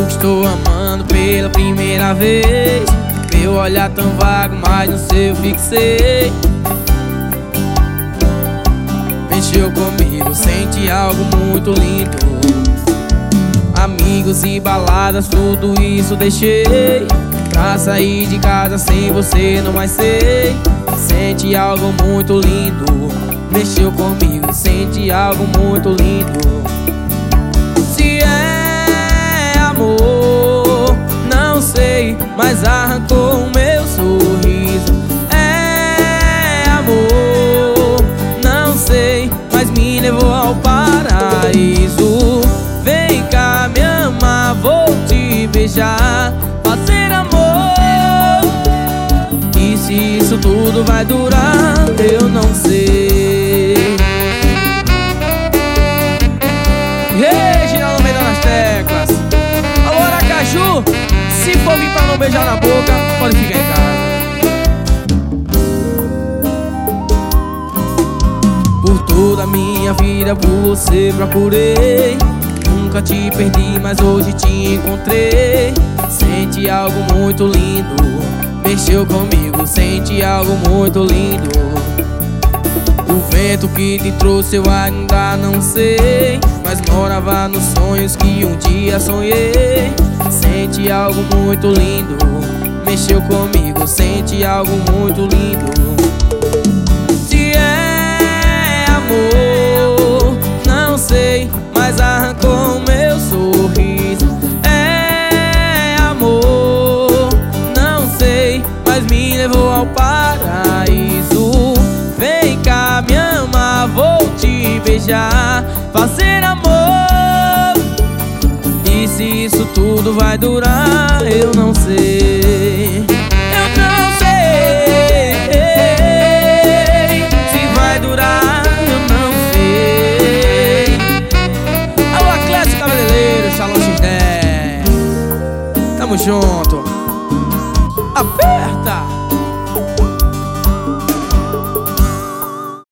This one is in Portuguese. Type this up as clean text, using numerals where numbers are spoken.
Juro que estou amando pela primeira vez. Meu olhar tão vago, mas no seu fixei. Mexeu comigo, senti algo muito lindo. Amigos e baladas, tudo isso deixei. Pra sair de casa sem você não mais sei. Sente algo muito lindo. Mexeu comigo, sente algo muito lindo. Se é amor, não sei, mas arrancou o meu sorriso. É amor, não sei, mas me levou ao paraíso. Vem cá me amar, vou te beijar, fazer amor. E se isso tudo vai durar, eu não sei. Reginaldo Almeida nas teclas. Alô Aracaju, se for vir pra não beijar na boca, pode ficar em casa. Por toda a minha vida por você procurei. Nunca te perdi, mas hoje te encontrei. Sente algo muito lindo. Mexeu comigo, sente algo muito lindo. O vento que te trouxe eu ainda não sei, mas morava nos sonhos que um dia sonhei. Sente algo muito lindo. Mexeu comigo, sente algo muito lindo. Se é amor, não sei, mas arrancou o meu sorriso. É amor, não sei, mas me levou ao paraíso. Vem cá me amar, vou te beijar, fazer amor. E se isso tudo vai durar, eu não sei. Eu não sei se vai durar, eu não sei. Alô Atlético Cabeleireiro, Salão X10. Tamo junto. Aperta!